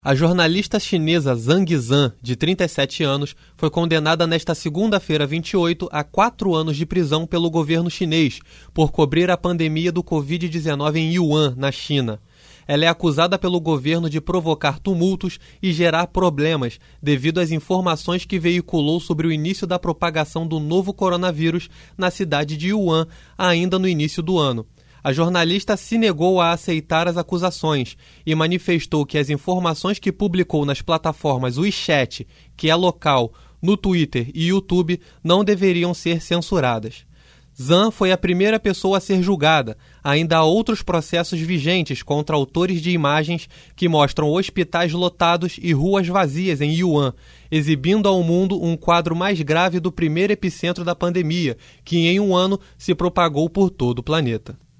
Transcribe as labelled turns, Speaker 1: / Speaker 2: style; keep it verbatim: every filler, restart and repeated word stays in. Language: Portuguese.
Speaker 1: A jornalista chinesa Zhang Zhan, de trinta e sete anos, foi condenada nesta segunda-feira vinte e oito a quatro anos de prisão pelo governo chinês por cobrir a pandemia do covid dezenove em Wuhan, na China. Ela é acusada pelo governo de provocar tumultos e gerar problemas devido às informações que veiculou sobre o início da propagação do novo coronavírus na cidade de Wuhan, ainda no início do ano. A jornalista se negou a aceitar as acusações e manifestou que as informações que publicou nas plataformas WeChat, que é local, no Twitter e YouTube, não deveriam ser censuradas. Zhan foi a primeira pessoa a ser julgada. Ainda há outros processos vigentes contra autores de imagens que mostram hospitais lotados e ruas vazias em Wuhan, exibindo ao mundo um quadro mais grave do primeiro epicentro da pandemia, que em um ano se propagou por todo o planeta.